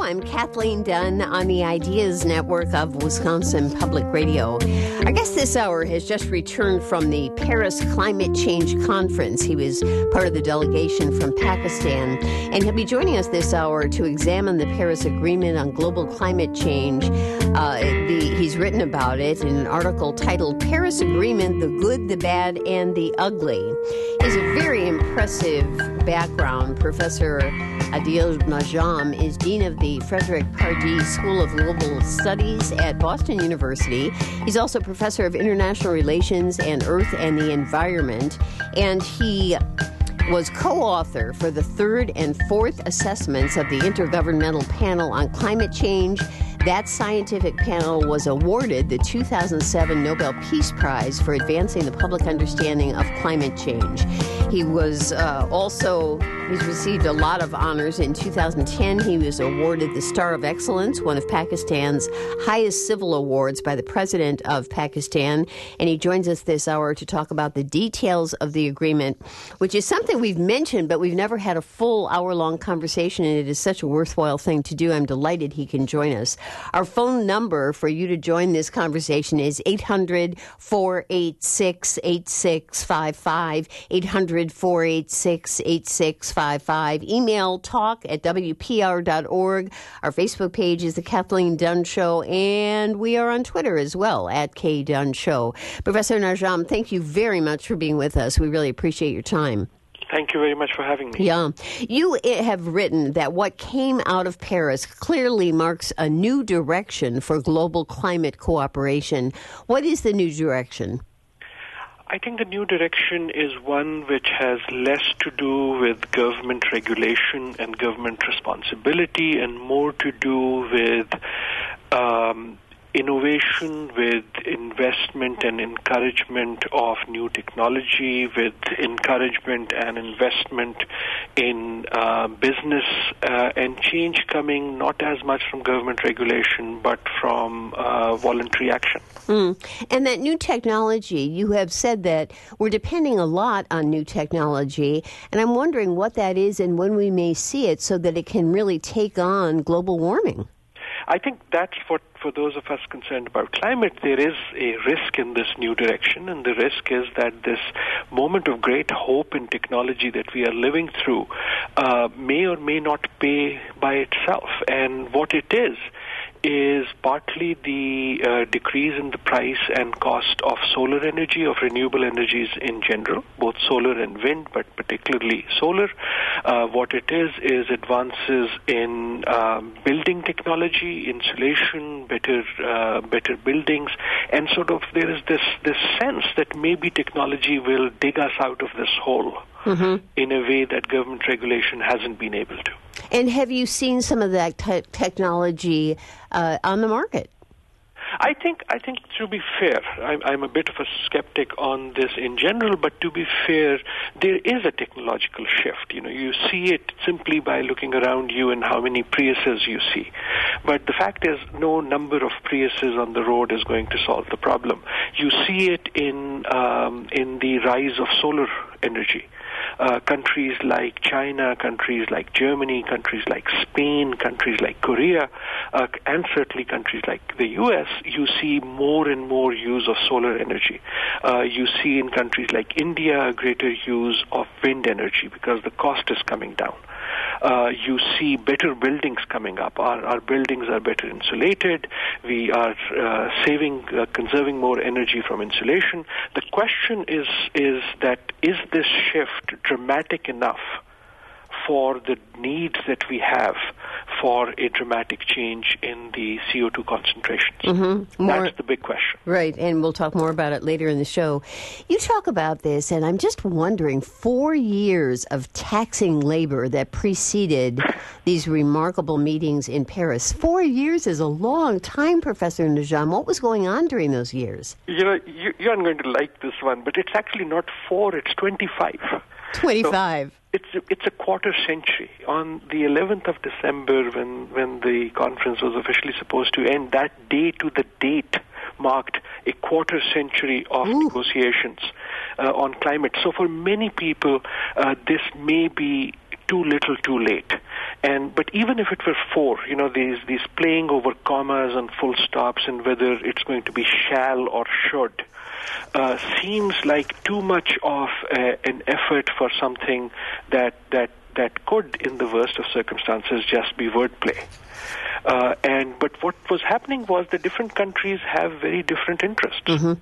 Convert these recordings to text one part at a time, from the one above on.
I'm Kathleen Dunn on the Ideas Network of Wisconsin Public Radio. Our guest this hour has just returned from the Paris Climate Change Conference. He was part of the delegation from Pakistan, and he'll be joining us this hour to examine the Paris Agreement on Global Climate Change. He's written about it in an article titled Paris Agreement, the Good, the Bad, and the Ugly. He has a very impressive background. Professor Adil Najam is Dean of the Frederic Pardee School of Global Studies at Boston University. He's also Professor of International Relations and Earth and the Environment, and he was co-author for the third and fourth assessments of the Intergovernmental Panel on Climate Change. That scientific panel was awarded the 2007 Nobel Peace Prize for advancing the public understanding of climate change. He was he's received a lot of honors. In 2010, he was awarded the Star of Excellence, one of Pakistan's highest civil awards by the president of Pakistan. And he joins us this hour to talk about the details of the agreement, which is something we've mentioned, but we've never had a full hour-long conversation, and it is such a worthwhile thing to do. I'm delighted he can join us. Our phone number for you to join this conversation is 800-486-8655, 800-486-8655. Email talk@wpr.org. Our Facebook page is The Kathleen Dunn Show, and we are on Twitter as well, @KDunn Show. Professor Najam, thank you very much for being with us. We really appreciate your time. Thank you very much for having me. Yeah. You have written that what came out of Paris clearly marks a new direction for global climate cooperation. What is the new direction? I think the new direction is one which has less to do with government regulation and government responsibility and more to do with innovation, with investment and encouragement of new technology, with encouragement and investment in business, and change coming not as much from government regulation but from voluntary action. And that new technology, you have said that we're depending a lot on new technology, and I'm wondering what that is and when we may see it so that it can really take on global warming. I think that's what, for those of us concerned about climate, there is a risk in this new direction, and the risk is that this moment of great hope in technology that we are living through may or may not pay by itself. And what it is partly the decrease in the price and cost of solar energy, of renewable energies in general, both solar and wind, but particularly solar. What it is advances in building technology, insulation, better buildings, and sort of there is this sense that maybe technology will dig us out of this hole in a way that government regulation hasn't been able to. And have you seen some of that technology on the market? I think to be fair, I'm a bit of a skeptic on this in general, but to be fair, there is a technological shift. You see it simply by looking around you and how many Priuses you see. But the fact is, no number of Priuses on the road is going to solve the problem. You see it in the rise of solar energy. Countries like China, countries like Germany, countries like Spain, countries like Korea, and certainly countries like the U.S., you see more and more use of solar energy. You see in countries like India a greater use of wind energy because the cost is coming down. You see better buildings coming up. Our buildings are better insulated. We are conserving more energy from insulation. The question is this shift dramatic enough for the needs that we have for a dramatic change in the CO2 concentrations? That's the big question. Right, and we'll talk more about it later in the show. You talk about this, and I'm just wondering, 4 years of taxing labor that preceded these remarkable meetings in Paris. 4 years is a long time, Professor Najam. What was going on during those years? You aren't going to like this one, but it's actually not 4, it's 25. 25. So it's a quarter century. On the 11th of December, when the conference was officially supposed to end, that day to the date marked a quarter century of negotiations on climate. So for many people, this may be too little too late. But even if it were 4, these playing over commas and full stops and whether it's going to be shall or should seems like too much of an effort for something that could, in the worst of circumstances, just be wordplay. But what was happening was that different countries have very different interests,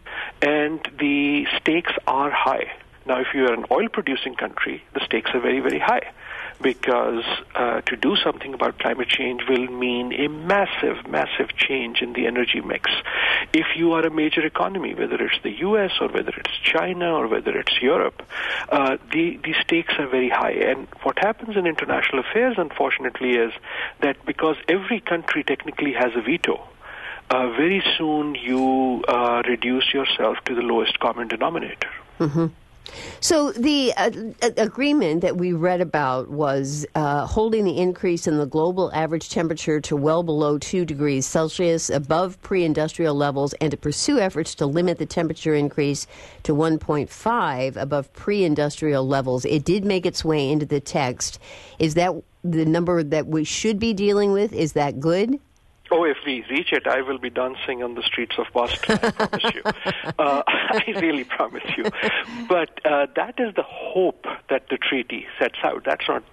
and the stakes are high. Now, if you are an oil-producing country, the stakes are very, very high, because to do something about climate change will mean a massive, massive change in the energy mix. If you are a major economy, whether it's the U.S. or whether it's China or whether it's Europe, the stakes are very high. And what happens in international affairs, unfortunately, is that because every country technically has a veto, very soon you reduce yourself to the lowest common denominator. Mm-hmm. So the agreement that we read about was holding the increase in the global average temperature to well below 2 degrees Celsius above pre-industrial levels, and to pursue efforts to limit the temperature increase to 1.5 above pre-industrial levels. It did make its way into the text. Is that the number that we should be dealing with? Is that good? Oh, if we reach it, I will be dancing on the streets of Boston, I promise you. I really promise you. But that is the hope that the treaty sets out. That's not,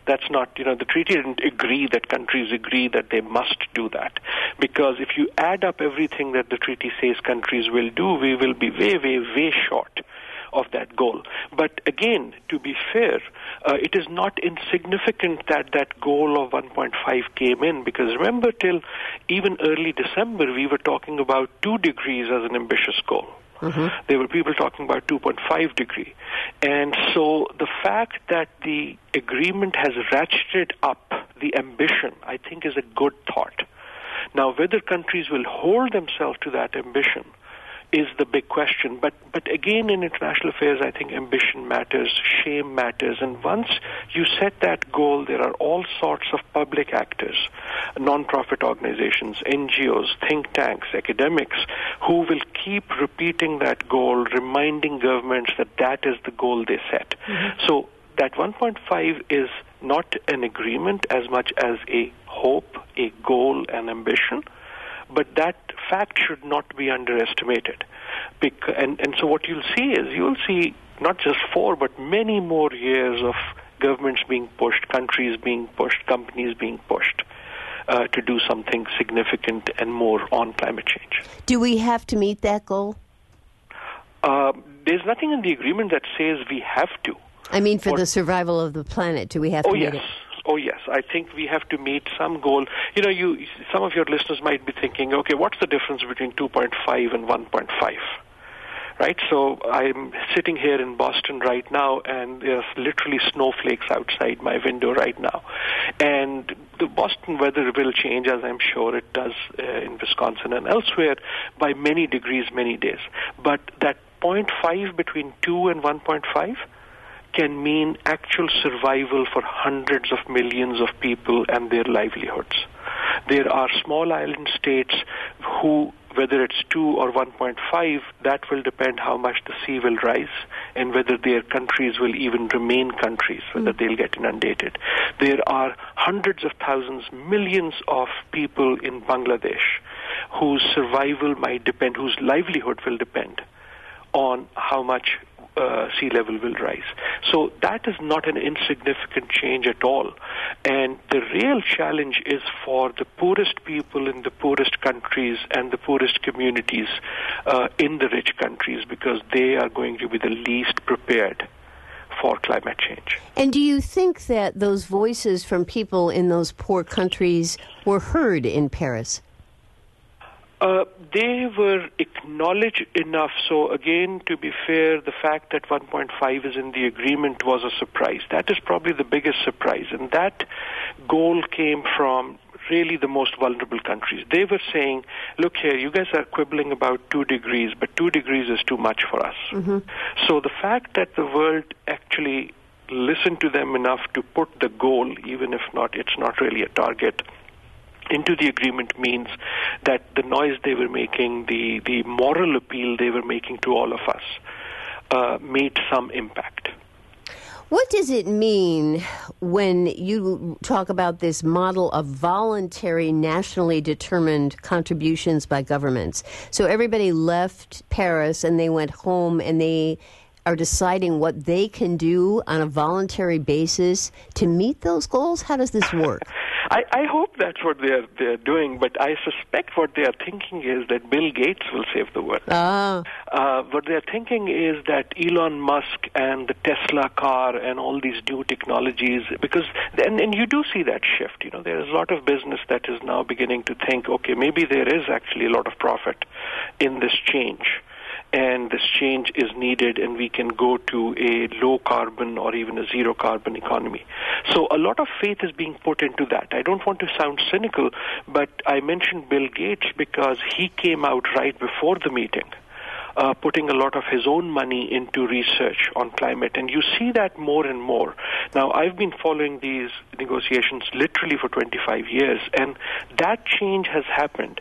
the treaty didn't agree that countries agree that they must do that. Because if you add up everything that the treaty says countries will do, we will be way, way, way short of that goal. But again, to be fair, it is not insignificant that goal of 1.5 came in, because remember, till even early December, we were talking about 2 degrees as an ambitious goal. Mm-hmm. There were people talking about 2.5 degree. And so the fact that the agreement has ratcheted up the ambition, I think, is a good thought. Now, whether countries will hold themselves to that ambition is the big question. But again, in international affairs, I think ambition matters, shame matters. And once you set that goal, there are all sorts of public actors, non-profit organizations, NGOs, think tanks, academics, who will keep repeating that goal, reminding governments that that is the goal they set. Mm-hmm. So that 1.5 is not an agreement as much as a hope, a goal, an ambition. But that fact should not be underestimated. And so what you'll see not just 4, but many more years of governments being pushed, countries being pushed, companies being pushed to do something significant and more on climate change. Do we have to meet that goal? There's nothing in the agreement that says we have to. I mean, for the survival of the planet, do we have to meet it? Oh, yes. I think we have to meet some goal. Some of your listeners might be thinking, okay, what's the difference between 2.5 and 1.5? Right? So I'm sitting here in Boston right now, and there's literally snowflakes outside my window right now. And the Boston weather will change, as I'm sure it does in Wisconsin and elsewhere, by many degrees, many days. But that 0.5 between 2 and 1.5 can mean actual survival for hundreds of millions of people and their livelihoods. There are small island states who, whether it's 2 or 1.5, that will depend how much the sea will rise and whether their countries will even remain countries, whether they'll get inundated. There are hundreds of thousands, millions of people in Bangladesh whose survival might depend, whose livelihood will depend on how much sea level will rise. So that is not an insignificant change at all. And the real challenge is for the poorest people in the poorest countries and the poorest communities in the rich countries, because they are going to be the least prepared for climate change. And do you think that those voices from people in those poor countries were heard in Paris? They were acknowledged enough. So again, to be fair, the fact that 1.5 is in the agreement was a surprise. That is probably the biggest surprise. And that goal came from really the most vulnerable countries. They were saying, look here, you guys are quibbling about 2 degrees, but 2 degrees is too much for us. Mm-hmm. So the fact that the world actually listened to them enough to put the goal, even if it's not really a target, into the agreement means that the noise they were making, the moral appeal they were making to all of us, made some impact. What does it mean when you talk about this model of voluntary, nationally determined contributions by governments? So everybody left Paris and they went home and they are deciding what they can do on a voluntary basis to meet those goals? How does this work? I hope that's what they're doing, but I suspect what they are thinking is that Bill Gates will save the world. What they're thinking is that Elon Musk and the Tesla car and all these new technologies, because and you do see that shift. There is a lot of business that is now beginning to think, okay, maybe there is actually a lot of profit in this change. And this change is needed, and we can go to a low-carbon or even a zero-carbon economy. So a lot of faith is being put into that. I don't want to sound cynical, but I mentioned Bill Gates because he came out right before the meeting, putting a lot of his own money into research on climate. And you see that more and more. Now, I've been following these negotiations literally for 25 years, and that change has happened.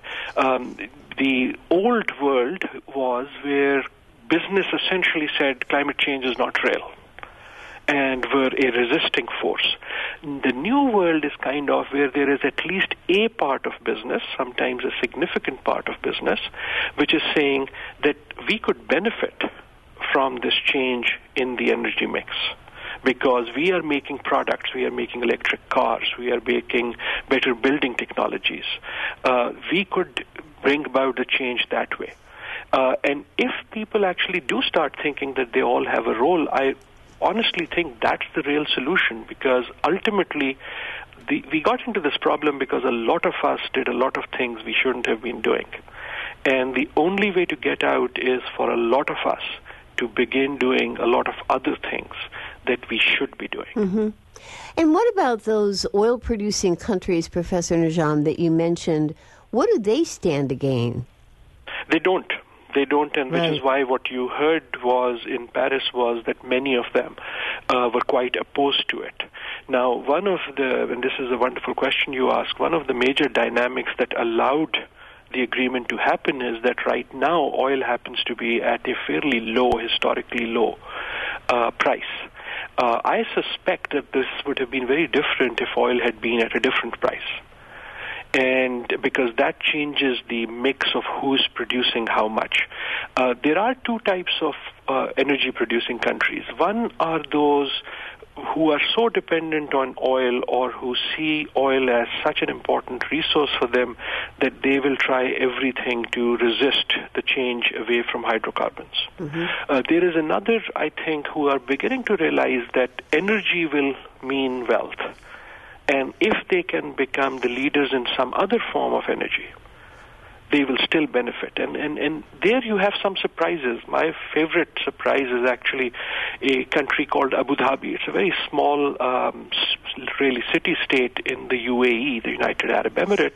The old world was where business essentially said climate change is not real and were a resisting force. The new world is kind of where there is at least a part of business, sometimes a significant part of business, which is saying that we could benefit from this change in the energy mix. Because we are making products, we are making electric cars, we are making better building technologies. We could bring about the change that way. And if people actually do start thinking that they all have a role, I honestly think that's the real solution, because ultimately we got into this problem because a lot of us did a lot of things we shouldn't have been doing. And the only way to get out is for a lot of us to begin doing a lot of other things that we should be doing. Mm-hmm. And what about those oil-producing countries, Professor Najam, that you mentioned? What do they stand to gain? They don't, and which is why what you heard in Paris was that many of them were quite opposed to it. Now, and this is a wonderful question you ask, one of the major dynamics that allowed the agreement to happen is that right now oil happens to be at a fairly low, historically low price. I suspect that this would have been very different if oil had been at a different price. And because that changes the mix of who's producing how much. There are two types of energy-producing countries. One are those who are so dependent on oil or who see oil as such an important resource for them that they will try everything to resist the change away from hydrocarbons. Mm-hmm. There is another, I think, who are beginning to realize that energy will mean wealth. And if they can become the leaders in some other form of energy, they will still benefit. And there you have some surprises. My favorite surprise is actually a country called Abu Dhabi. It's a very small, really city-state in the UAE, the United Arab Emirates,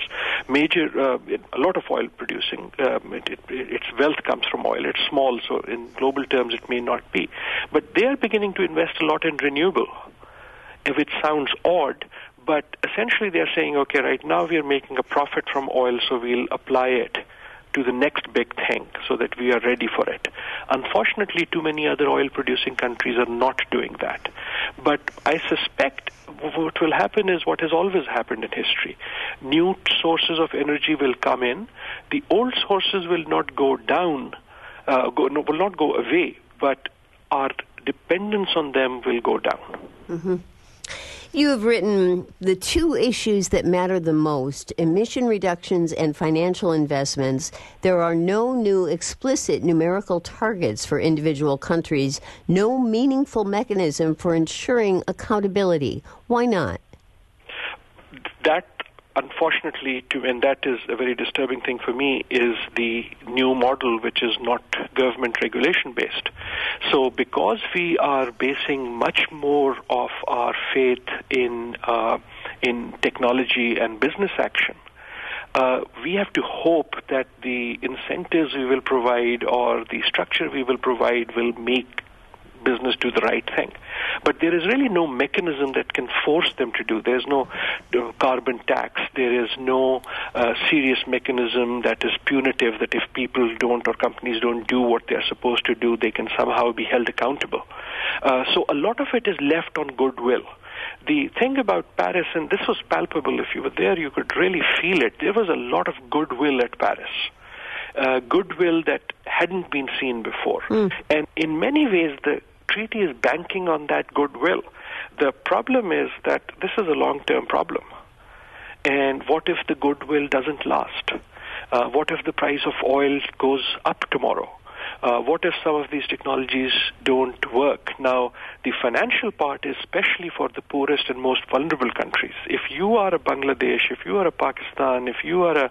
a lot of oil producing. Its wealth comes from oil. It's small, so in global terms it may not be. But they are beginning to invest a lot in renewable, which sounds odd, but essentially they're saying, okay, right now we are making a profit from oil, so we'll apply it to the next big thing so that we are ready for it. Unfortunately, too many other oil-producing countries are not doing that. But I suspect what will happen is what has always happened in history. New sources of energy will come in. The old sources will not go down, will not go away, but our dependence on them will go down. Mm-hmm. You have written the two issues that matter the most, emission reductions and financial investments. There are no new explicit numerical targets for individual countries, no meaningful mechanism for ensuring accountability. Why not? That, unfortunately, and that is a very disturbing thing for me, is the new model which is not government regulation based. So because we are basing much more of our faith in technology and business action, we have to hope that the incentives we will provide or the structure we will provide will make business do the right thing. But there is really no mechanism that can force them to do. There's no carbon tax. There is no serious mechanism that is punitive, that if people don't or companies don't do what they're supposed to do, they can somehow be held accountable. So a lot of it is left on goodwill. The thing about Paris, and this was palpable, if you were there, you could really feel it. There was a lot of goodwill at Paris. Goodwill that hadn't been seen before. And in many ways, the treaty is banking on that goodwill. The problem is that this is a long-term problem. And what if the goodwill doesn't last? What if the price of oil goes up tomorrow? What if some of these technologies don't work? Now, the financial part is especially for the poorest and most vulnerable countries. If you are a Bangladesh, if you are a Pakistan, if you are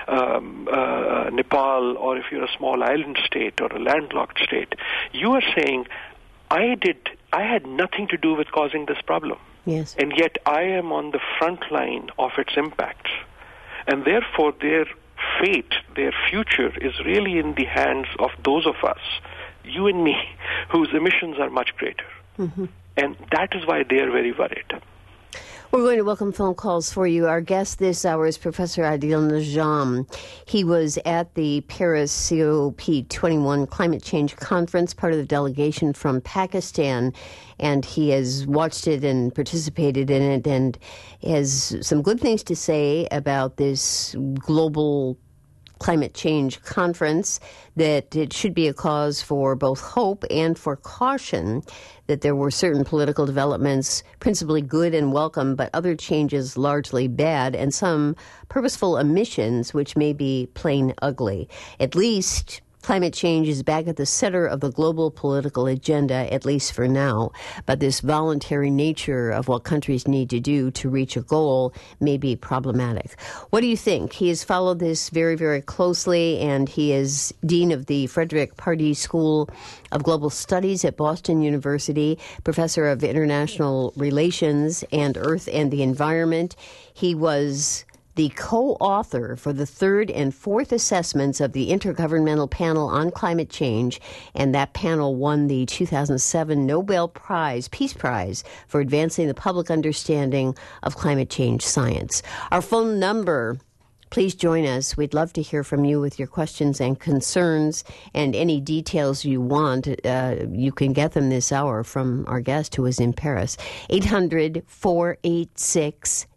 a Nepal, or if you're a small island state or a landlocked state, you are saying, I had nothing to do with causing this problem. Yes. And yet I am on the front line of its impacts. And therefore their fate, their future is really in the hands of those of us, you and me, whose emissions are much greater. And that is why they are very worried. We're going to welcome phone calls for you. Our guest this hour is Professor Adil Najam. He was at the Paris COP21 Climate Change Conference, part of the delegation from Pakistan, and he has watched it and participated in it and has some good things to say about this global climate change conference, that it should be a cause for both hope and for caution, that there were certain political developments principally good and welcome, but other changes largely bad, and some purposeful omissions which may be plain ugly. At least climate change is back at the center of the global political agenda, at least for now. But this voluntary nature of what countries need to do to reach a goal may be problematic. What do you think? He has followed this very, very closely, and he is Dean of the Frederick Pardee School of Global Studies at Boston University, Professor of International Relations and Earth and the Environment. He was the co-author for the third and fourth assessments of the Intergovernmental Panel on Climate Change, and that panel won the 2007 Nobel Peace Prize for advancing the public understanding of climate change science. Our phone number, please join us. We'd love to hear from you with your questions and concerns, and any details you want. You can get them this hour from our guest who is in Paris. 800-486-8655.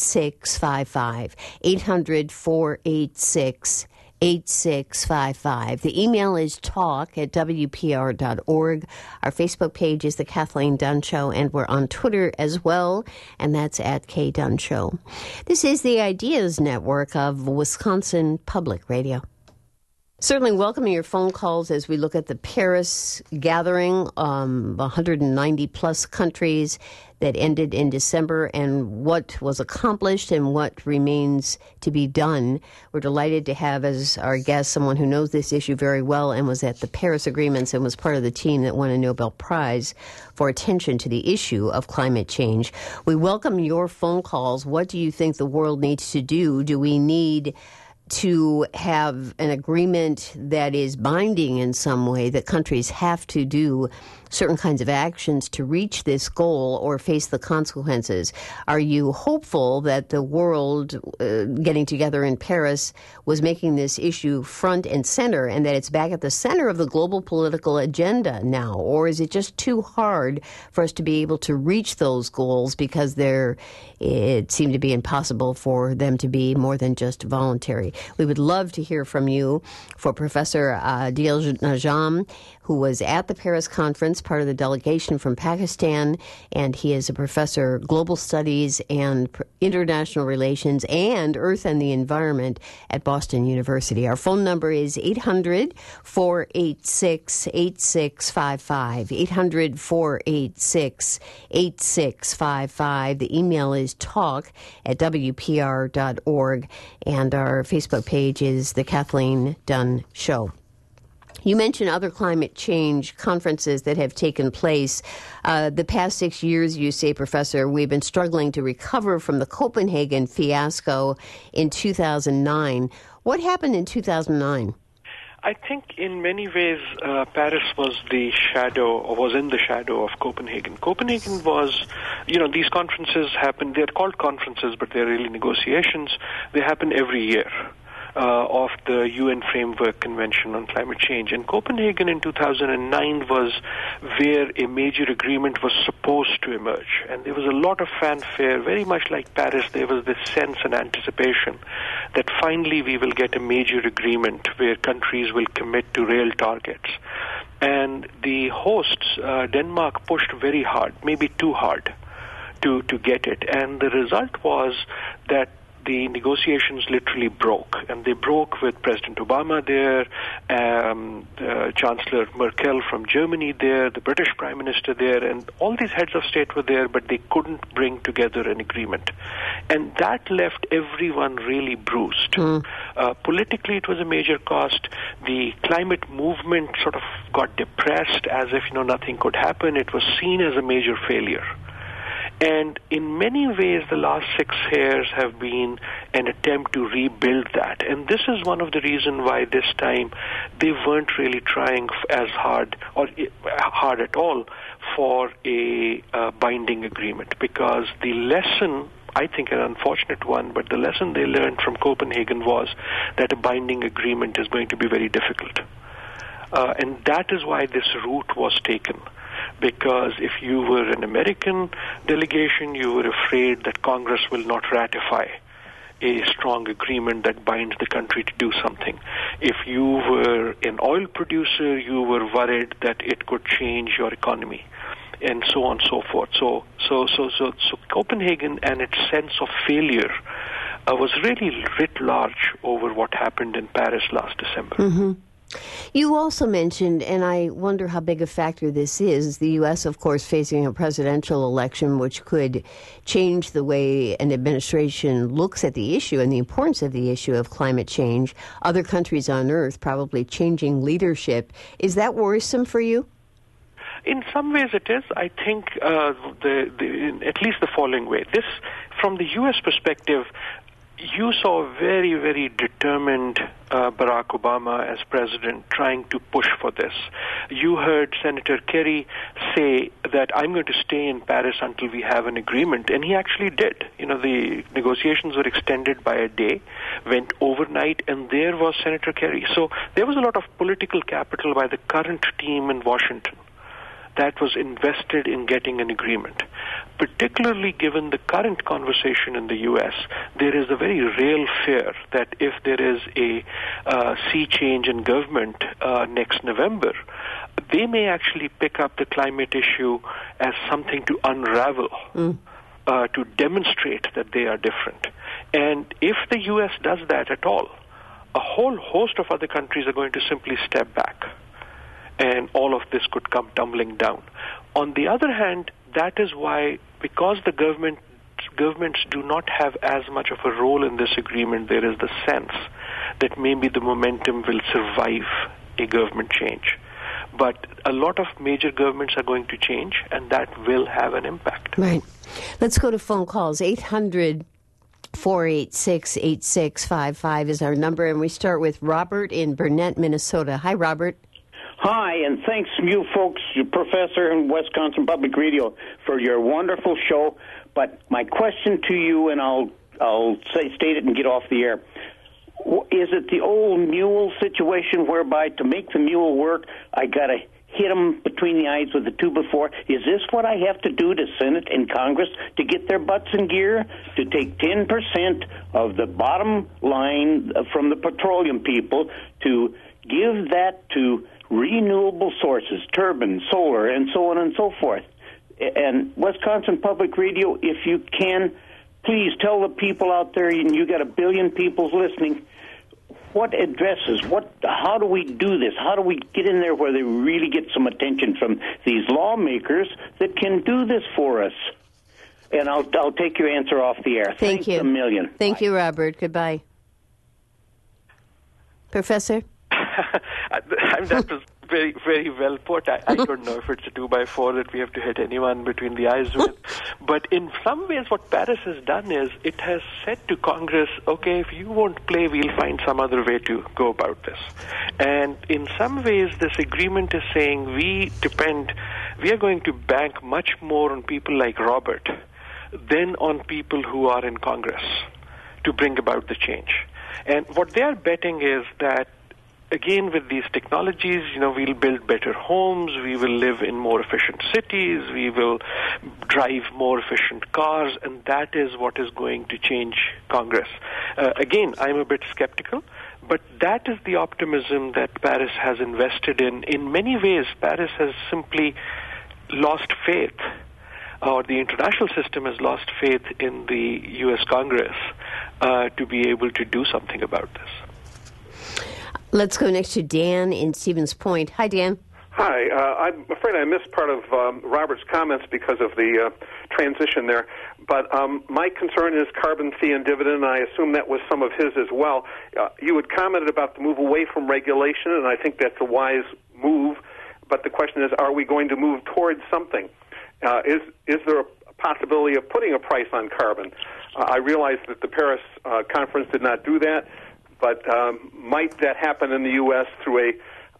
800-486-8655. The email is talk@wpr.org. Our Facebook page is The Kathleen Dunn Show, and we're on Twitter as well, and that's @KDunn This is the Ideas Network of Wisconsin Public Radio. Certainly welcoming your phone calls as we look at the Paris gathering, 190-plus countries that ended in December, and what was accomplished and what remains to be done. We're delighted to have as our guest someone who knows this issue very well and was at the Paris agreements and was part of the team that won a Nobel Prize for attention to the issue of climate change. We welcome your phone calls. What do you think the world needs to do? Do we need to have an agreement that is binding in some way, that countries have to do certain kinds of actions to reach this goal or face the consequences? Are you hopeful that the world getting together in Paris was making this issue front and center, and that it's back at the center of the global political agenda now? Or is it just too hard for us to be able to reach those goals because it seemed to be impossible for them to be more than just voluntary? We would love to hear from you. For Professor Adil Najam, who was at the Paris conference, part of the delegation from Pakistan, and he is a professor of global studies and international relations and earth and the environment at Boston University. Our phone number is 800-486-8655, 800-486-8655. The email is talk@wpr.org, and our Facebook page is The Kathleen Dunn Show. You mentioned other climate change conferences that have taken place. The past 6 years, you say, Professor, we've been struggling to recover from the Copenhagen fiasco in 2009. What happened in 2009? I think in many ways Paris was in the shadow of Copenhagen. Copenhagen was, these conferences happen, they're called conferences, but they're really negotiations. They happen every year of the UN Framework Convention on Climate Change. And Copenhagen in 2009 was where a major agreement was supposed to emerge. And there was a lot of fanfare, very much like Paris. There was this sense and anticipation that finally we will get a major agreement where countries will commit to real targets. And the hosts, Denmark, pushed very hard, maybe too hard, to get it. And the result was that the negotiations literally broke, and they broke with President Obama there, Chancellor Merkel from Germany there, the British Prime Minister there, and all these heads of state were there, but they couldn't bring together an agreement. And that left everyone really bruised. Politically, it was a major cost. The climate movement sort of got depressed as if, nothing could happen. It was seen as a major failure. And in many ways, the last 6 years have been an attempt to rebuild that. And this is one of the reasons why this time they weren't really trying as hard or hard at all for a binding agreement. Because the lesson, I think an unfortunate one, but the lesson they learned from Copenhagen was that a binding agreement is going to be very difficult. And that is why this route was taken. Because if you were an American delegation, you were afraid that Congress will not ratify a strong agreement that binds the country to do something. If you were an oil producer, you were worried that it could change your economy, and so on and so forth. So Copenhagen and its sense of failure was really writ large over what happened in Paris last December. Mm-hmm. You also mentioned, and I wonder how big a factor this is, the U.S., of course, facing a presidential election which could change the way an administration looks at the issue and the importance of the issue of climate change. Other countries on Earth probably changing leadership. Is that worrisome for you? In some ways it is. I think at least the following way. This, from the U.S. perspective, you saw a very, very determined Barack Obama as president trying to push for this. You heard Senator Kerry say that I'm going to stay in Paris until we have an agreement, and he actually did. The negotiations were extended by a day, went overnight, and there was Senator Kerry. So there was a lot of political capital by the current team in Washington that was invested in getting an agreement. Particularly given the current conversation in the U.S., there is a very real fear that if there is a sea change in government next November, they may actually pick up the climate issue as something to unravel, to demonstrate that they are different. And if the U.S. does that at all, a whole host of other countries are going to simply step back, and all of this could come tumbling down. On the other hand, that is why, because the governments do not have as much of a role in this agreement, there is the sense that maybe the momentum will survive a government change. But a lot of major governments are going to change, and that will have an impact. Right. Let's go to phone calls. 800-486-8655 is our number, and we start with Robert in Burnett, Minnesota. Hi, Robert. Hi, and thanks you folks, your professor in Wisconsin Public Radio, for your wonderful show. But my question to you, and I'll state it and get off the air, is it the old mule situation whereby to make the mule work, I got to hit him between the eyes with a 2x4? Is this what I have to do to Senate and Congress to get their butts in gear? To take 10% of the bottom line from the petroleum people, to give that to renewable sources, turbines, solar, and so on and so forth. And Wisconsin Public Radio, if you can, please tell the people out there, and you got 1 billion people listening, what addresses, how do we do this? How do we get in there where they really get some attention from these lawmakers that can do this for us? And I'll take your answer off the air. Thank you. A million. Thank you, Robert. Goodbye. Professor? very, very well put. I don't know if it's a 2x4 that we have to hit anyone between the eyes with. But in some ways, what Paris has done is it has said to Congress, okay, if you won't play, we'll find some other way to go about this. And in some ways, this agreement is saying we are going to bank much more on people like Robert than on people who are in Congress to bring about the change. And what they are betting is that, again, with these technologies, we'll build better homes, we will live in more efficient cities, we will drive more efficient cars, and that is what is going to change Congress. Again, I'm a bit skeptical, but that is the optimism that Paris has invested in. In many ways, Paris has simply lost faith, or the international system has lost faith in the U.S. Congress to be able to do something about this. Let's go next to Dan in Stevens Point. Hi, Dan. Hi. I'm afraid I missed part of Robert's comments because of the transition there. But my concern is carbon fee and dividend, and I assume that was some of his as well. You had commented about the move away from regulation, and I think that's a wise move. But the question is, are we going to move towards something? Is there a possibility of putting a price on carbon? I realize that the Paris conference did not do that, but might that happen in the U.S. through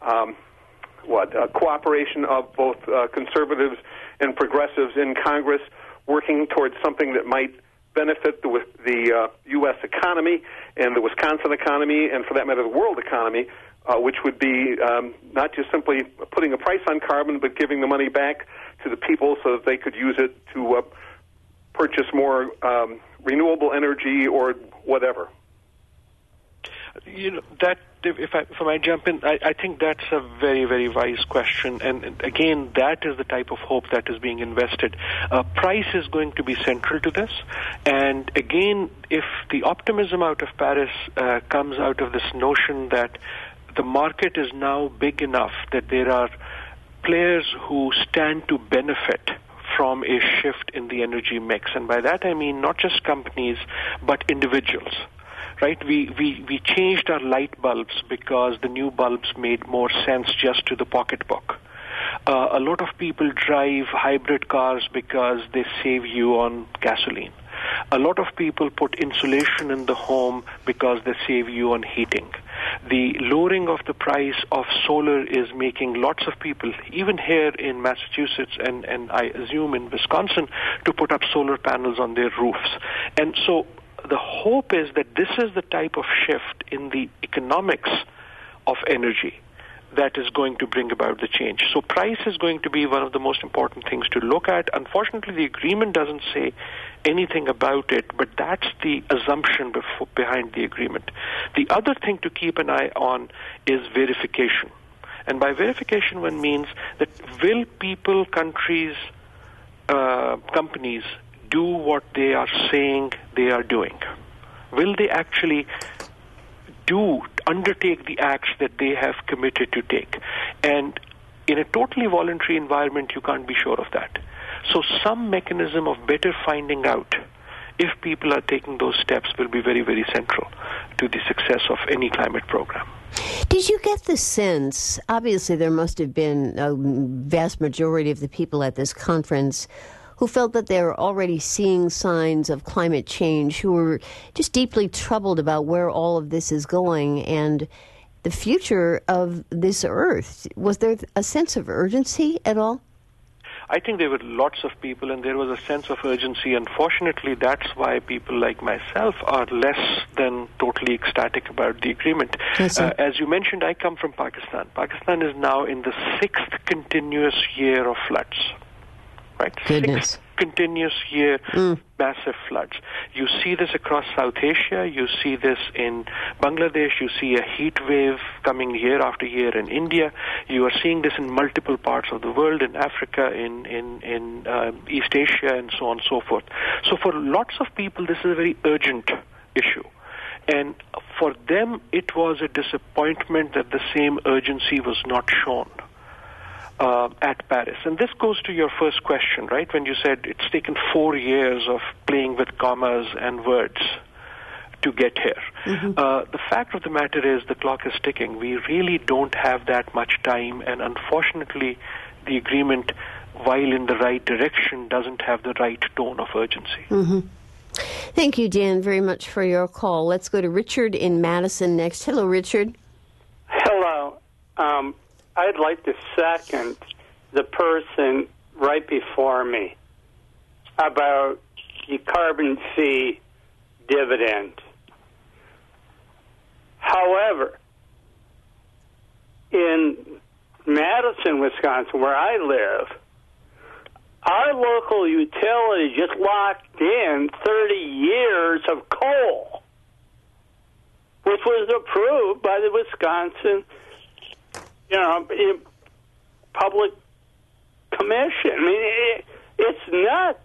a cooperation of both conservatives and progressives in Congress working towards something that might benefit the U.S. economy and the Wisconsin economy and, for that matter, the world economy, which would be not just simply putting a price on carbon, but giving the money back to the people so that they could use it to purchase more renewable energy or whatever. That if I might jump in, I think that's a very, very wise question. And again, that is the type of hope that is being invested. Price is going to be central to this. And again, if the optimism out of Paris comes out of this notion that the market is now big enough that there are players who stand to benefit from a shift in the energy mix. And by that I mean not just companies, but individuals. Right? We changed our light bulbs because the new bulbs made more sense just to the pocketbook. A lot of people drive hybrid cars because they save you on gasoline. A lot of people put insulation in the home because they save you on heating. The lowering of the price of solar is making lots of people, even here in Massachusetts and I assume in Wisconsin, to put up solar panels on their roofs. And so the hope is that this is the type of shift in the economics of energy that is going to bring about the change. So price is going to be one of the most important things to look at. Unfortunately, the agreement doesn't say anything about it, but that's the assumption behind the agreement. The other thing to keep an eye on is verification. And by verification, one means that will people, countries, companies do what they are saying they are doing? Will they actually undertake the acts that they have committed to take? And in a totally voluntary environment, you can't be sure of that. So some mechanism of better finding out if people are taking those steps will be very, very central to the success of any climate program. Did you get the sense, obviously there must have been a vast majority of the people at this conference who felt that they were already seeing signs of climate change, who were just deeply troubled about where all of this is going and the future of this earth. Was there a sense of urgency at all? I think there were lots of people, and there was a sense of urgency. Unfortunately, that's why people like myself are less than totally ecstatic about the agreement. Yes, as you mentioned, I come from Pakistan. Pakistan is now in the 6th continuous year of floods. Right? Goodness. 6th continuous year, massive floods. You see this across South Asia. You see this in Bangladesh. You see a heat wave coming year after year in India. You are seeing this in multiple parts of the world, in Africa, in East Asia, and so on and so forth. So for lots of people, this is a very urgent issue. And for them, it was a disappointment that the same urgency was not shown at Paris. And this goes to your first question, right? When you said it's taken 4 years of playing with commas and words to get here. The fact of the matter is the clock is ticking. We really don't have that much time, and unfortunately, the agreement, while in the right direction, doesn't have the right tone of urgency. Thank you, Dan, very much for your call. Let's go to Richard in Madison next. Hello, Richard. Hello. I'd like to second the person right before me about the carbon fee dividend. However, in Madison, Wisconsin, where I live, our local utility just locked in 30 years of coal, which was approved by the Wisconsin, Public Commission. I mean, it's nuts.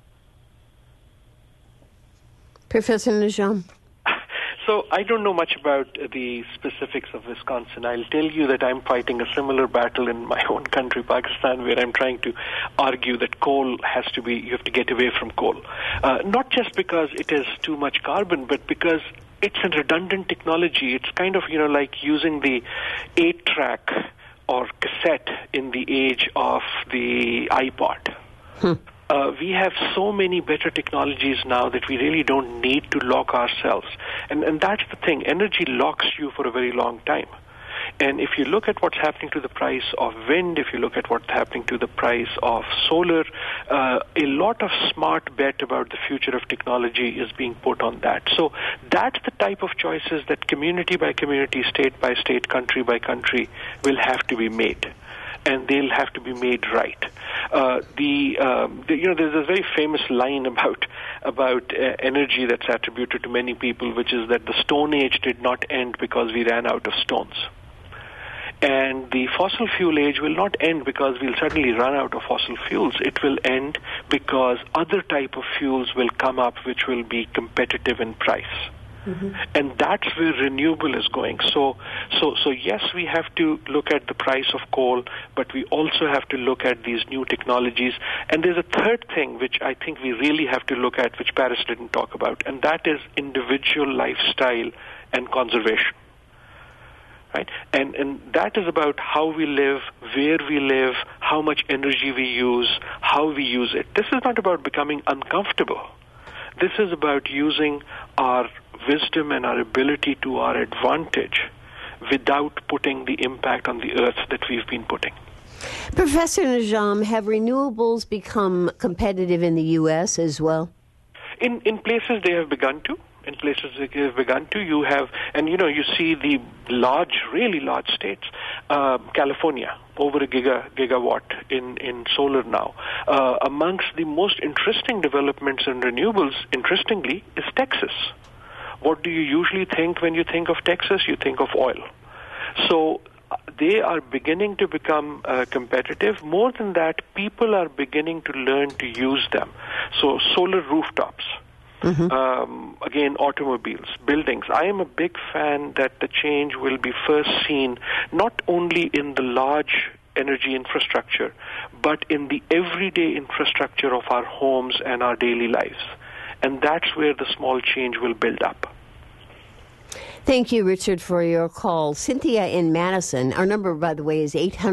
Professor Najam. So I don't know much about the specifics of Wisconsin. I'll tell you that I'm fighting a similar battle in my own country, Pakistan, where I'm trying to argue that coal you have to get away from coal. Not just because it has too much carbon, but because it's a redundant technology. It's kind of, like using the 8-track or cassette in the age of the iPod. We have so many better technologies now that we really don't need to lock ourselves. And that's the thing. Energy locks you for a very long time. And if you look at what's happening to the price of wind, if you look at what's happening to the price of solar, a lot of smart bet about the future of technology is being put on that. So that's the type of choices that community by community, state by state, country by country will have to be made. And they'll have to be made right. There's a very famous line about energy that's attributed to many people, which is that the Stone Age did not end because we ran out of stones. And the fossil fuel age will not end because we'll suddenly run out of fossil fuels. It will end because other type of fuels will come up which will be competitive in price. And that's where renewable is going. So yes, we have to look at the price of coal, but we also have to look at these new technologies. And there's a third thing which I think we really have to look at, which Paris didn't talk about, and that is individual lifestyle and conservation. Right? And that is about how we live, where we live, how much energy we use, how we use it. This is not about becoming uncomfortable. This is about using our wisdom and our ability to our advantage without putting the impact on the earth that we've been putting. Professor Najam, have renewables become competitive in the U.S. as well? In places they have begun to. In places they have begun to. You have, and you see the really large states. California, over a gigawatt in solar now. Amongst the most interesting developments in renewables, interestingly, is Texas. What do you usually think when you think of Texas? You think of oil. So they are beginning to become competitive. More than that, people are beginning to learn to use them. So solar rooftops. Again, automobiles, buildings. I am a big fan that the change will be first seen not only in the large energy infrastructure, but in the everyday infrastructure of our homes and our daily lives. And that's where the small change will build up. Thank you, Richard, for your call. Cynthia in Madison. Our number, by the way, is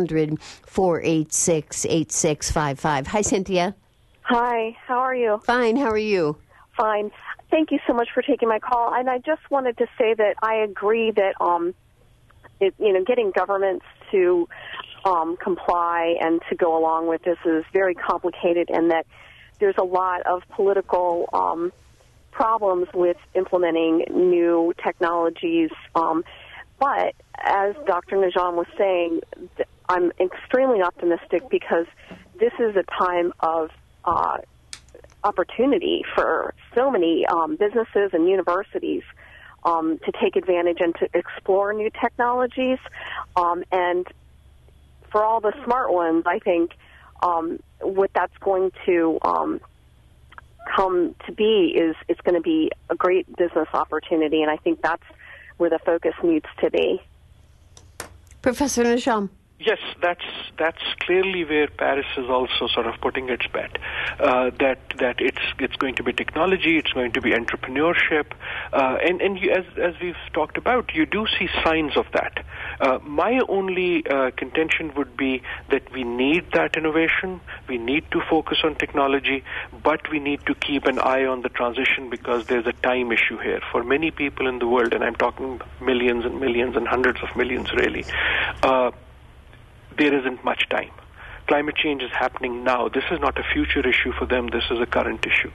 800-486-8655. Hi, Cynthia. Hi, how are you? Fine, how are you? Fine. Thank you so much for taking my call. And I just wanted to say that I agree that getting governments to comply and to go along with this is very complicated, and that there's a lot of political problems with implementing new technologies. But as Dr. Najam was saying, I'm extremely optimistic because this is a time of opportunity for so many businesses and universities to take advantage and to explore new technologies. And for all the smart ones, I think what that's going to come to be is it's going to be a great business opportunity, and I think that's where the focus needs to be. Professor Najam. Yes, that's clearly where Paris is also sort of putting its bet. That it's going to be technology, it's going to be entrepreneurship, and you, as we've talked about, you do see signs of that. My only contention would be that we need that innovation. We need to focus on technology, but we need to keep an eye on the transition because there's a time issue here for many people in the world, and I'm talking millions and millions and hundreds of millions, really. There isn't much time. Climate change is happening now. This is not a future issue for them. This is a current issue.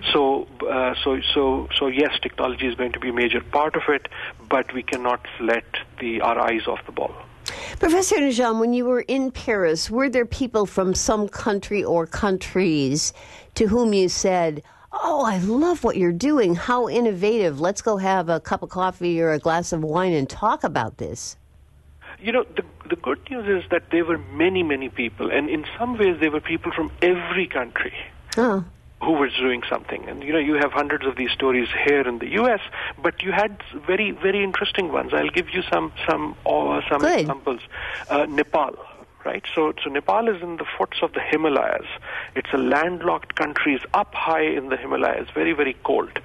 So yes, technology is going to be a major part of it, but we cannot let our eyes off the ball. Professor Najam, when you were in Paris, were there people from some country or countries to whom you said, "Oh, I love what you're doing. How innovative. Let's go have a cup of coffee or a glass of wine and talk about this"? You know, the good news is that there were many, many people, and in some ways there were people from every country who were doing something. And, you know, you have hundreds of these stories here in the U.S., but you had very, very interesting ones. I'll give you some examples. Nepal, right? So Nepal is in the foots of the Himalayas. It's a landlocked country. It's up high in the Himalayas, very, very cold.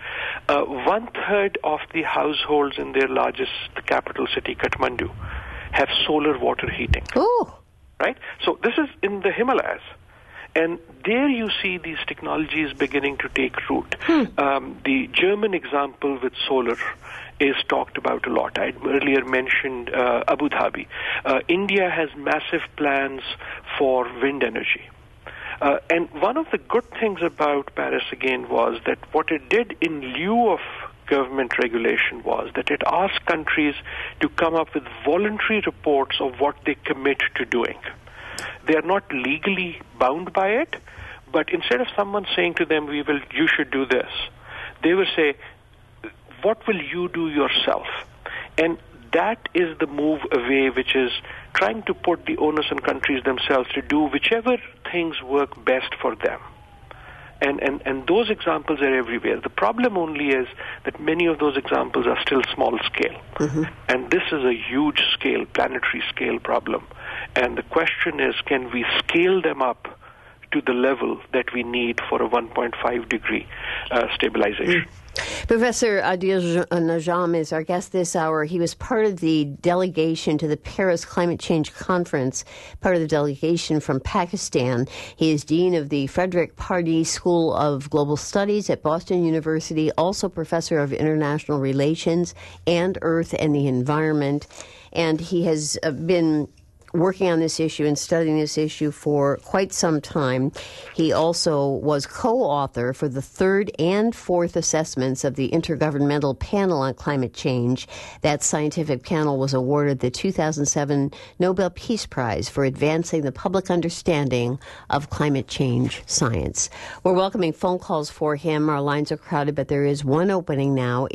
1/3 of the households in their largest capital city, Kathmandu, have solar water heating. Oh. Right? So this is in the Himalayas. And there you see these technologies beginning to take root. The German example with solar is talked about a lot. I earlier mentioned Abu Dhabi. India has massive plans for wind energy. And one of the good things about Paris, again, was that what it did in lieu of government regulation was that it asked countries to come up with voluntary reports of what they commit to doing. They are not legally bound by it, but instead of someone saying to them, you should do this, they will say, what will you do yourself? And that is the move away, which is trying to put the onus on countries themselves to do whichever things work best for them. And those examples are everywhere. The problem only is that many of those examples are still small scale. And this is a huge scale, planetary scale problem. And the question is, can we scale them up to the level that we need for a 1.5 degree stabilization? Professor Adil Najam is our guest this hour. He was part of the delegation to the Paris Climate Change Conference, part of the delegation from Pakistan. He is Dean of the Frederick Pardee School of Global Studies at Boston University, also Professor of International Relations and Earth and the Environment. And he has been working on this issue and studying this issue for quite some time. He also was co-author for the third and fourth assessments of the Intergovernmental Panel on Climate Change. That scientific panel was awarded the 2007 Nobel Peace Prize for advancing the public understanding of climate change science. We're welcoming phone calls for him. Our lines are crowded, but there is one opening now.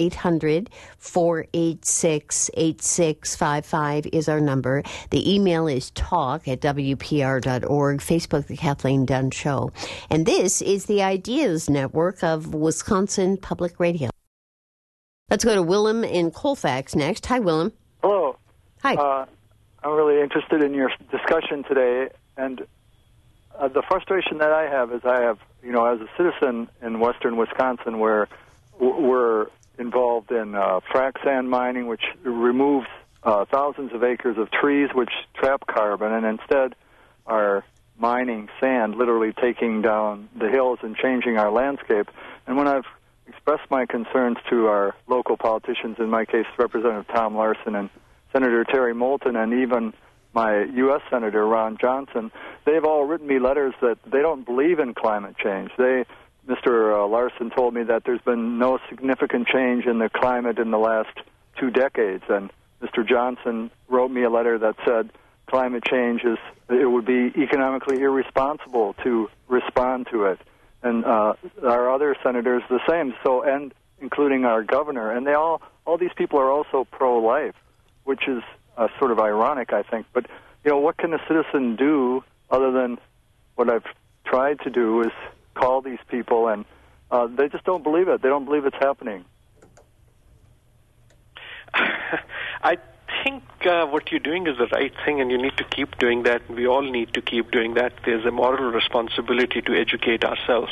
800-486-8655 is our number. The email is talk@WPR.org, Facebook, The Kathleen Dunn Show. And this is the Ideas Network of Wisconsin Public Radio. Let's go to Willem in Colfax next. Hi, Willem. Hello. Hi. I'm really interested in your discussion today, and the frustration that I have is as a citizen in western Wisconsin where we're involved in frac sand mining, which removes thousands of acres of trees which trap carbon, and instead are mining sand, literally taking down the hills and changing our landscape. And when I've expressed my concerns to our local politicians, in my case Representative Tom Larson and Senator Terry Moulton, and even my U.S. Senator Ron Johnson, they've all written me letters that they don't believe in climate change. Mr. Larson told me that there's been no significant change in the climate in the last 2 decades, and Mr. Johnson wrote me a letter that said climate change it would be economically irresponsible to respond to it. And our other senators the same, and including our governor. And all these people are also pro-life, which is sort of ironic, I think. But, what can a citizen do other than what I've tried to do is call these people, and they just don't believe it. They don't believe it's happening. I think what you're doing is the right thing, and you need to keep doing that. We all need to keep doing that. There's a moral responsibility to educate ourselves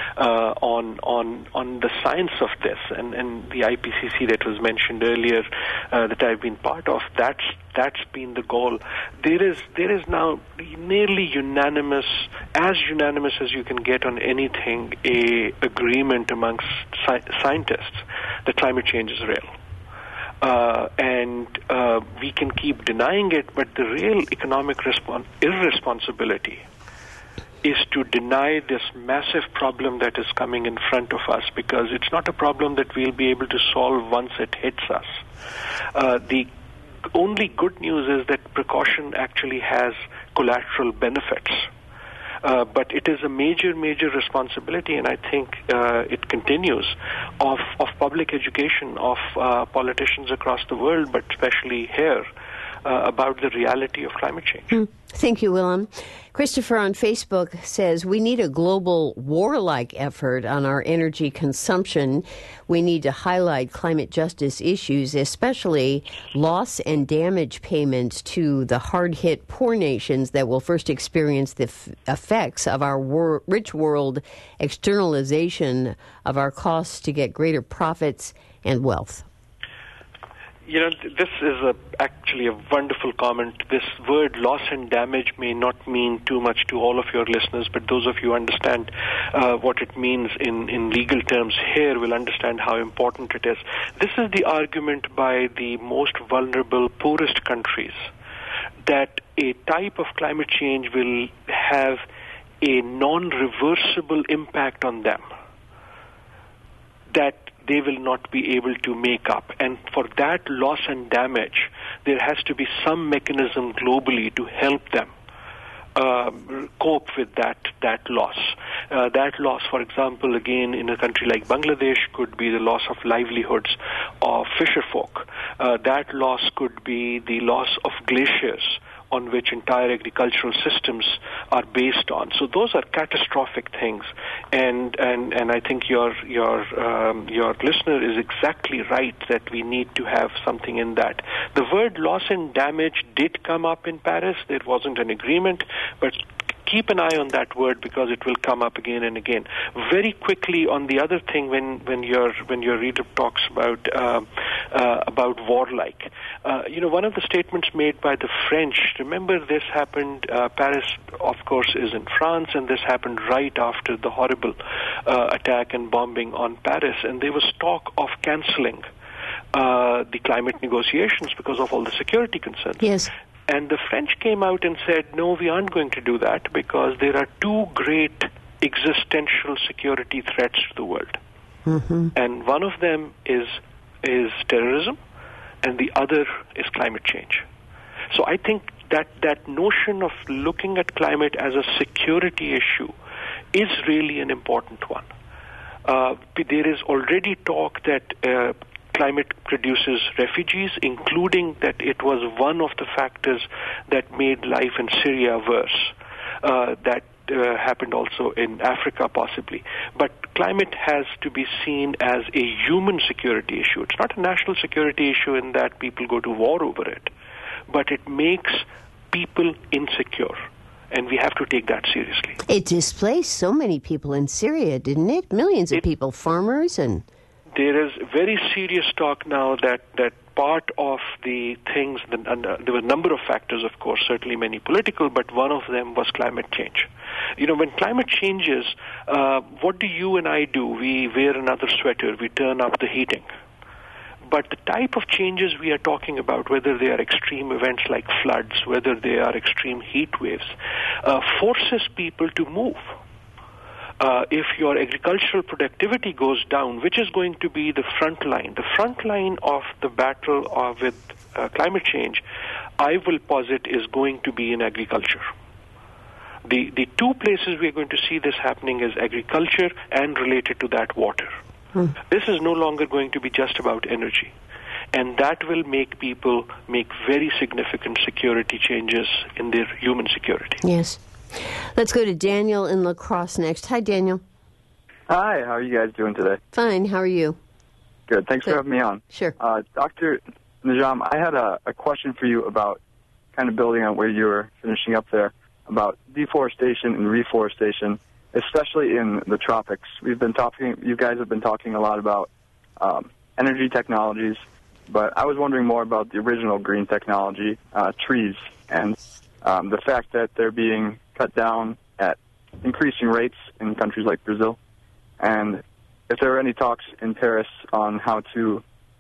on the science of this, and the IPCC that was mentioned earlier that I've been part of. That's been the goal. There is now nearly unanimous as you can get on anything, a agreement amongst scientists that climate change is real. And we can keep denying it, but the real economic irresponsibility is to deny this massive problem that is coming in front of us, because it's not a problem that we'll be able to solve once it hits us. The only good news is that precaution actually has collateral benefits. But it is a major, major responsibility, and I think it continues, of public education, of politicians across the world, but especially here, about the reality of climate change. Thank you, Willem. Christopher on Facebook says, we need a global warlike effort on our energy consumption. We need to highlight climate justice issues, especially loss and damage payments to the hard-hit poor nations that will first experience the effects of our rich world externalization of our costs to get greater profits and wealth. You know, this is actually a wonderful comment. This word loss and damage may not mean too much to all of your listeners, but those of you who understand what it means in legal terms here will understand how important it is. This is the argument by the most vulnerable, poorest countries, that a type of climate change will have a non-reversible impact on them that they will not be able to make up. And for that loss and damage, there has to be some mechanism globally to help them cope with that loss. That loss, for example, again, in a country like Bangladesh, could be the loss of livelihoods of fisherfolk. That loss could be the loss of glaciers on which entire agricultural systems are based on. So those are catastrophic things, and I think your listener is exactly right that we need to have something in that. The word loss and damage did come up in Paris. There wasn't an agreement, but keep an eye on that word because it will come up again and again. Very quickly on the other thing, when your reader talks about warlike, one of the statements made by the French. Remember, this happened. Paris, of course, is in France, and this happened right after the horrible attack and bombing on Paris, and there was talk of canceling the climate negotiations because of all the security concerns. Yes. And the French came out and said, no, we aren't going to do that because there are two great existential security threats to the world. Mm-hmm. And one of them is terrorism, and the other is climate change. So I think that notion of looking at climate as a security issue is really an important one. There is already talk that climate produces refugees, including that it was one of the factors that made life in Syria worse. That happened also in Africa, possibly. But climate has to be seen as a human security issue. It's not a national security issue in that people go to war over it, but it makes people insecure. And we have to take that seriously. It displaced so many people in Syria, didn't it? Millions of people, farmers and... There is very serious talk now that part of the things, there were a number of factors, of course, certainly many political, but one of them was climate change. When climate changes, what do you and I do? We wear another sweater, we turn up the heating. But the type of changes we are talking about, whether they are extreme events like floods, whether they are extreme heat waves, forces people to move. If your agricultural productivity goes down, which is going to be the front line of the battle with climate change, I will posit is going to be in agriculture. The two places we are going to see this happening is agriculture and related to that water. This is no longer going to be just about energy. And that will make people make very significant security changes in their human security. Yes. Let's go to Daniel in La Crosse next. Hi, Daniel. Hi, how are you guys doing today? Fine, how are you? Good, thanks for having me on. Sure. Dr. Najam, I had a question for you about kind of building on where you were finishing up there, about deforestation and reforestation, especially in the tropics. You guys have been talking a lot about energy technologies, but I was wondering more about the original green technology, trees, and the fact that they're being cut down at increasing rates in countries like Brazil, and if there are any talks in Paris on how to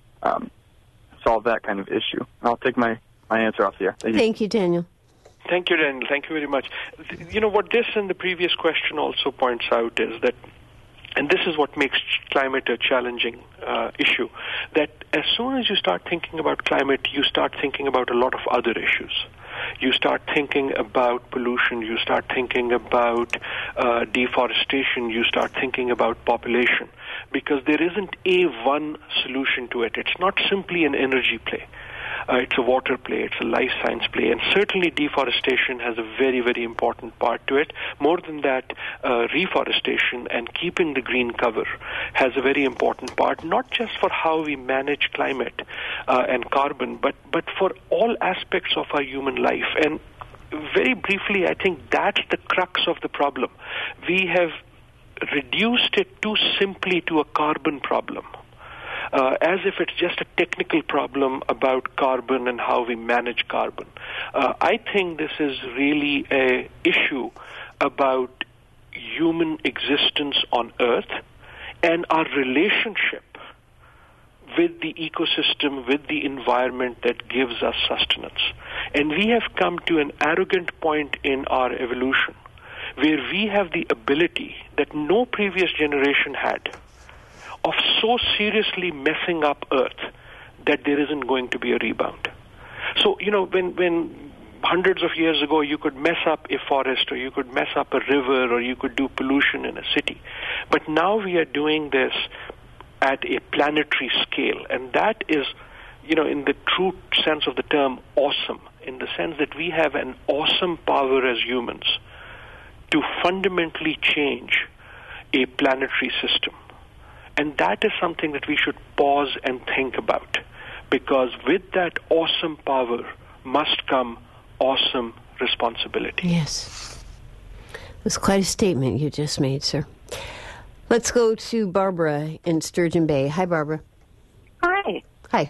solve that kind of issue. I'll take my answer off the air. Thank you, Daniel. Thank you, Daniel. Thank you very much. You know, what this and the previous question also points out is that, and this is what makes climate a challenging issue, that as soon as you start thinking about climate, you start thinking about a lot of other issues. You start thinking about pollution, you start thinking about deforestation, you start thinking about population, because there isn't one solution to it. It's not simply an energy play. It's a water play, it's a life science play, and certainly deforestation has a very, very important part to it. More than that, reforestation and keeping the green cover has a very important part, not just for how we manage climate and carbon, but for all aspects of our human life. And very briefly, I think that's the crux of the problem. We have reduced it too simply to a carbon problem. As if it's just a technical problem about carbon and how we manage carbon. I think this is really an issue about human existence on Earth and our relationship with the ecosystem, with the environment that gives us sustenance. And we have come to an arrogant point in our evolution where we have the ability that no previous generation had of so seriously messing up Earth that there isn't going to be a rebound. So, you know, when hundreds of years ago you could mess up a forest or you could mess up a river or you could do pollution in a city. But now we are doing this at a planetary scale. And that is, you know, in the true sense of the term, awesome, in the sense that we have an awesome power as humans to fundamentally change a planetary system. And that is something that we should pause and think about, because with that awesome power must come awesome responsibility. Yes. It was quite a statement you just made, sir. Let's go to Barbara in Sturgeon Bay. Hi, Barbara. Hi. Hi.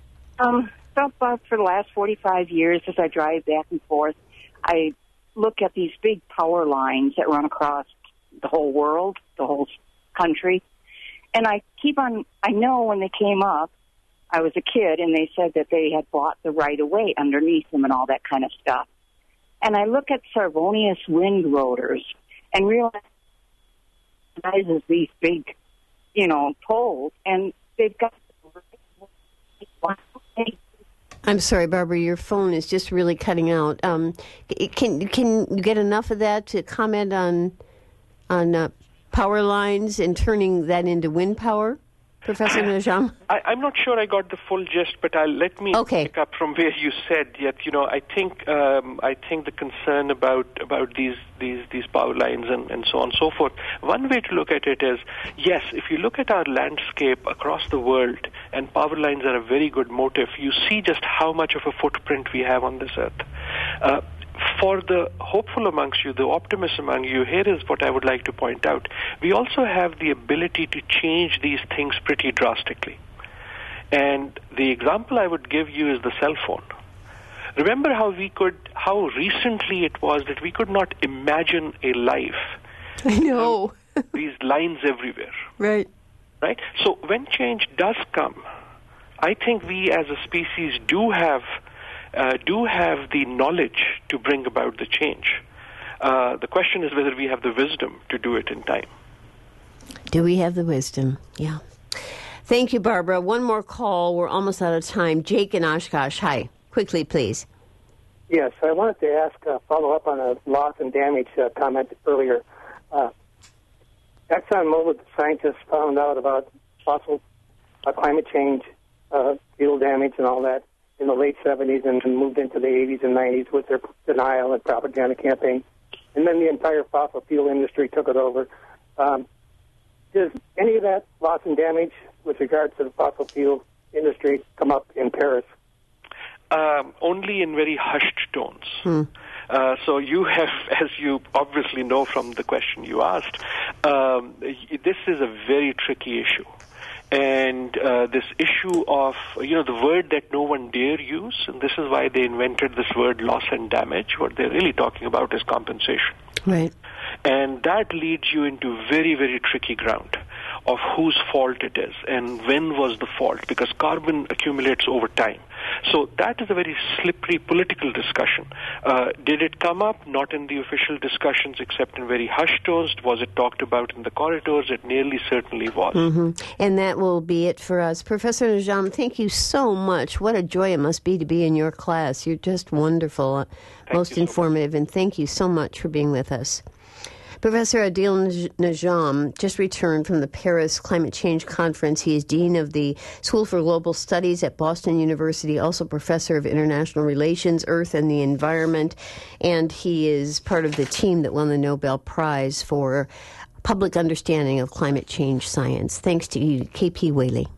About for the last 45 years, as I drive back and forth, I look at these big power lines that run across the whole world, the whole country. And I know when they came up, I was a kid, and they said that they had bought the right-of-way underneath them and all that kind of stuff. And I look at Savonius wind rotors and realize these big, poles, and they've got... I'm sorry, Barbara, your phone is just really cutting out. Can you get enough of that to comment on power lines and turning that into wind power, Professor Najam? I'm not sure I got the full gist, but let me pick up from where you said. Yet, I think the concern about these power lines and so on and so forth. One way to look at it is, yes, if you look at our landscape across the world, and power lines are a very good motif, you see just how much of a footprint we have on this earth. For the hopeful amongst you, the optimist among you, here is what I would like to point out. We also have the ability to change these things pretty drastically. And the example I would give you is the cell phone. Remember how recently it was that we could not imagine a life. I know. These lines everywhere. Right. Right? So when change does come, I think we as a species do have the knowledge to bring about the change. The question is whether we have the wisdom to do it in time. Do we have the wisdom? Yeah. Thank you, Barbara. One more call. We're almost out of time. Jake in Oshkosh. Hi. Quickly, please. Yes, I wanted to ask, follow up on a loss and damage comment earlier. ExxonMobil scientists found out about fossil climate change, fuel damage and all that in the late 70s and moved into the 80s and 90s with their denial and propaganda campaign. And then the entire fossil fuel industry took it over. Does any of that loss and damage with regards to the fossil fuel industry come up in Paris only in very hushed tones. So you have, as you obviously know from the question you asked, this is a very tricky issue. And this issue of, the word that no one dare use, and this is why they invented this word loss and damage. What they're really talking about is compensation. Right. And that leads you into very, very tricky ground of whose fault it is and when was the fault, because carbon accumulates over time. So that is a very slippery political discussion. Did it come up? Not in the official discussions, except in very hushed tones. Was it talked about in the corridors? It nearly certainly was. Mm-hmm. And that will be it for us. Professor Najam, thank you so much. What a joy it must be to be in your class. You're just wonderful, most informative, and thank you so much for being with us. Professor Adil Najam just returned from the Paris Climate Change Conference. He is Dean of the School for Global Studies at Boston University, also Professor of International Relations, Earth and the Environment, and he is part of the team that won the Nobel Prize for public understanding of climate change science. Thanks to you, KP Whaley.